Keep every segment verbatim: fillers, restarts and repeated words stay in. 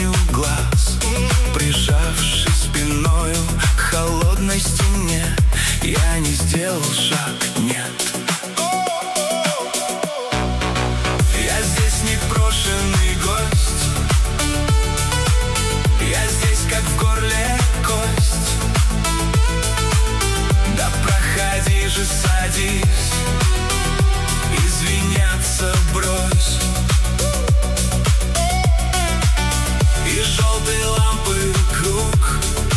тенью глаз, прижавшись спиною к холодной стене, я не сделал шаг, нет. Я здесь непрошенный гость, я здесь как в горле кость. Да проходи же, садись, извиняться брось. И желтые лампы круг,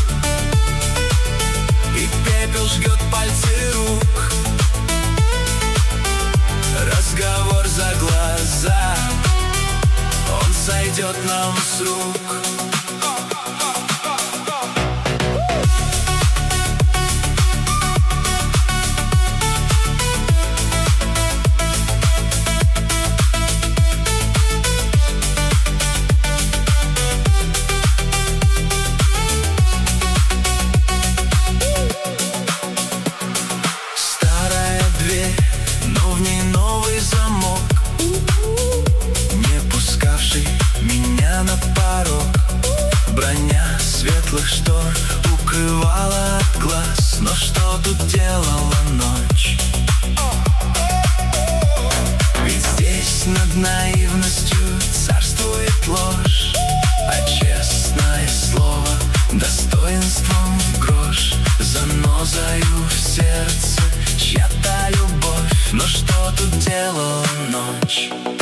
и пепел жгет пальцы рук. Разговор за глаза, он сойдет нам с рук. Но в ней новый замок, не пускавший меня на порог. Броня светлых штор укрывала от глаз, но что тут делала ночь? Ведь здесь над наивностью царствует ложь, а честное слово достоинством в грош. Занозою в сердце чья-то любовь, но что тут делала ночь?